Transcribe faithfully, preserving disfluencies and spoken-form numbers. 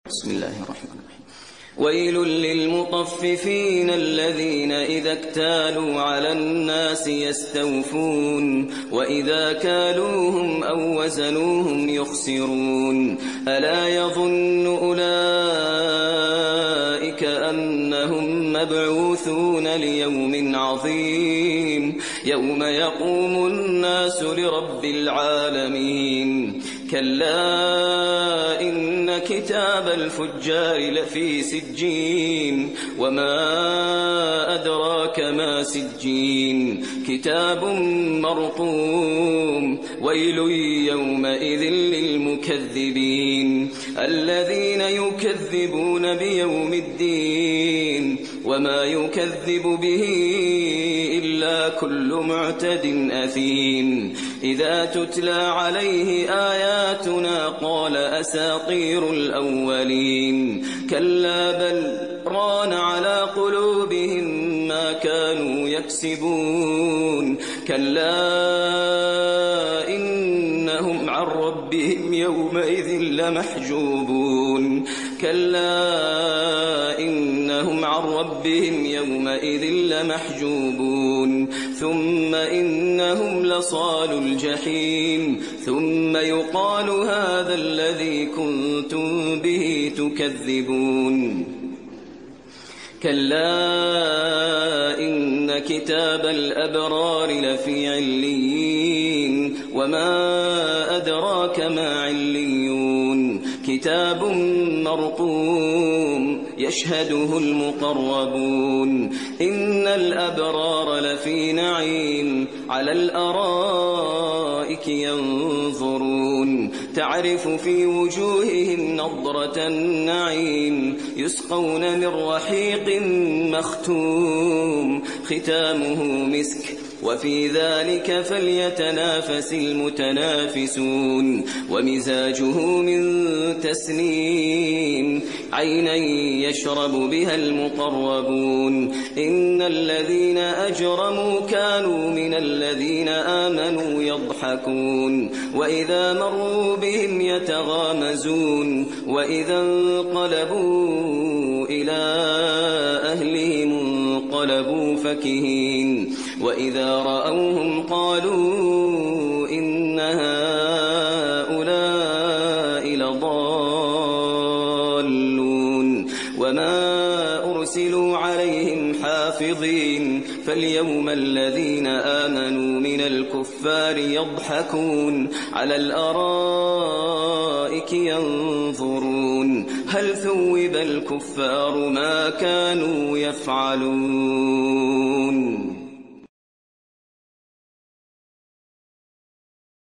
بسم الله الرحمن الرحيم. ويل للمطففين الذين إذا اكتالوا على الناس يستوفون وإذا كالوهم أو وزنوهم يخسرون ألا يظن أولئك أنهم مبعوثون ليوم عظيم يوم يقوم الناس لرب العالمين كلا إن كتاب الفجار لفي سجين وما أدراك ما سجين كتاب مرقوم ويل يومئذ للمكذبين الذين يكذبون بيوم الدين وما يكذب به إلا كل معتد أثيم إذا تتلى عليه آياتنا قال أساطير الأولين كلا بل ران على قلوبهم ما كانوا يكسبون كلا إنهم عن ربهم يومئذ لمحجوبون كلا إنهم عن ربهم يومئذ لمحجوبون ثم إنهم لصال الجحيم ثم يقال هذا الذي كنتم به تكذبون كلا إن كتاب الأبرار لفي عليين وما أدراك ما عليون كتاب مرقوم يشهده المقربون إن الأبرار لفي نعيم على الأرائك ينظرون تعرف في وجوههم نضرة النعيم يسقون من رحيق مختوم ختامه مسك وفي ذلك فليتنافس المتنافسون ومزاجه من تسنيم عينا يشرب بها المقربون إن الذين أجرموا كانوا من الذين آمنوا يضحكون وإذا مروا بهم يتغامزون وإذا انقلبوا إلى أهلهم انقلبوا فكهين وإذا رأوهم قالوا إن هؤلاء لضالون وما أرسلوا عليهم حافظين فاليوم الذين آمنوا من الكفار يضحكون على الأرائك ينظرون هل ثوب الكفار ما كانوا يفعلون